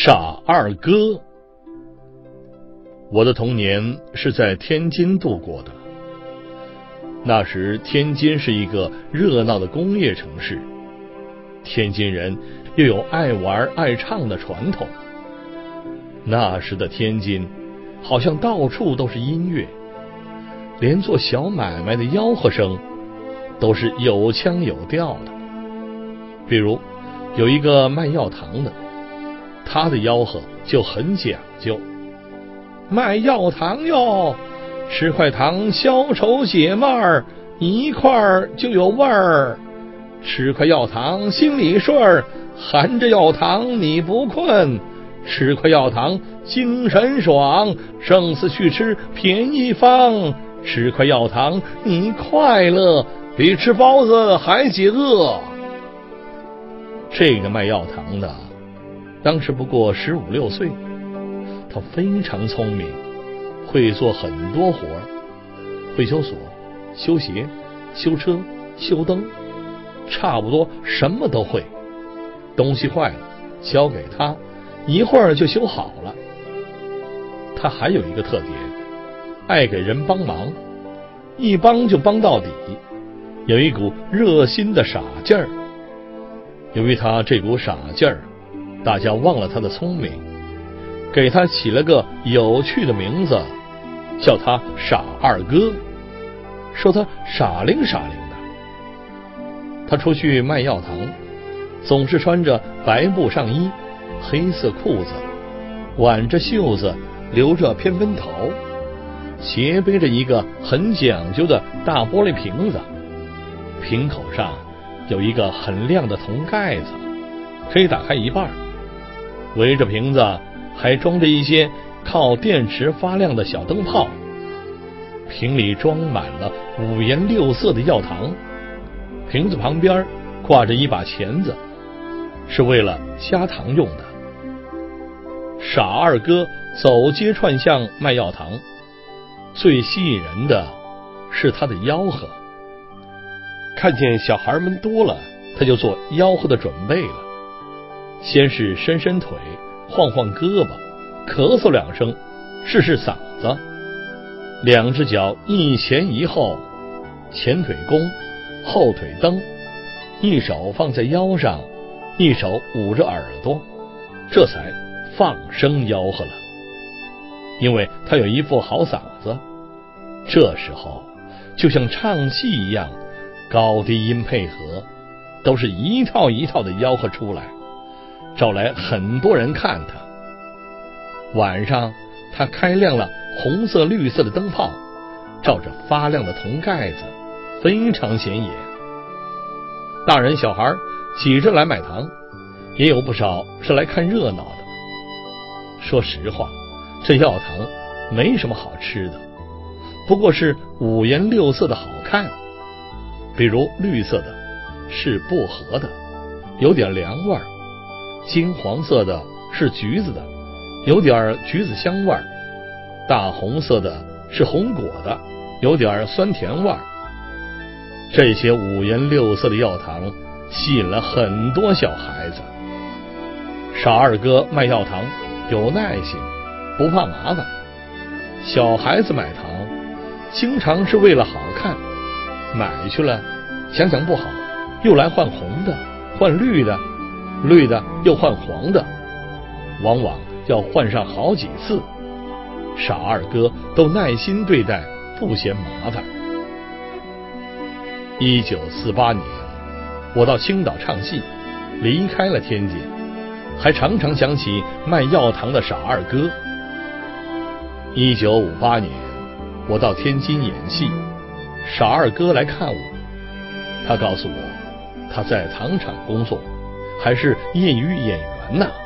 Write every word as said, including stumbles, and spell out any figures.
傻二哥。我的童年是在天津度过的，那时天津是一个热闹的工业城市，天津人又有爱玩爱唱的传统。那时的天津好像到处都是音乐，连做小买卖的吆喝声都是有腔有调的。比如有一个卖药糖的，他的吆喝就很讲究，卖药糖哟，十块糖消愁解闷儿，一块就有味儿，吃块药糖心里顺儿，含着药糖你不困，吃块药糖精神爽，胜似去吃便宜方，吃块药糖你快乐，比吃包子还解饿。这个卖药糖的当时不过十五六岁，他非常聪明，会做很多活儿，会修锁、修鞋、修车、修灯，差不多什么都会。东西坏了交给他，一会儿就修好了。他还有一个特点，爱给人帮忙，一帮就帮到底，有一股热心的傻劲儿。由于他这股傻劲儿，大家忘了他的聪明，给他起了个有趣的名字，叫他傻二哥，说他傻灵傻灵的。他出去卖药糖，总是穿着白布上衣，黑色裤子，挽着袖子，留着偏分头，斜背着一个很讲究的大玻璃瓶子，瓶口上有一个很亮的铜盖子，可以打开一半，围着瓶子还装着一些靠电池发亮的小灯泡，瓶里装满了五颜六色的药糖，瓶子旁边挂着一把钳子，是为了加糖用的。傻二哥走街串巷卖药糖，最吸引人的是他的吆喝。看见小孩们多了，他就做吆喝的准备了。先是伸伸腿，晃晃胳膊，咳嗽两声，试试嗓子，两只脚一前一后，前腿弓，后腿蹬，一手放在腰上，一手捂着耳朵，这才放声吆喝了。因为他有一副好嗓子，这时候就像唱戏一样，高低音配合，都是一套一套的吆喝出来，招来很多人看他。晚上他开亮了红色绿色的灯泡，照着发亮的铜盖子，非常显眼。大人小孩挤着来买糖，也有不少是来看热闹的。说实话，这药糖没什么好吃的，不过是五颜六色的好看。比如绿色的是薄荷的，有点凉味儿；金黄色的是橘子的，有点橘子香味儿；大红色的是红果的，有点酸甜味儿。这些五颜六色的药糖吸引了很多小孩子。傻二哥卖药糖有耐性，不怕麻烦。小孩子买糖经常是为了好看，买去了想想不好，又来换红的，换绿的，绿的又换黄的，往往要换上好几次。傻二哥都耐心对待，不嫌麻烦。一九四八年，我到青岛唱戏，离开了天津，还常常想起卖药糖的傻二哥。一九五八年，我到天津演戏，傻二哥来看我，他告诉我他在糖厂工作，还是业余演员呢。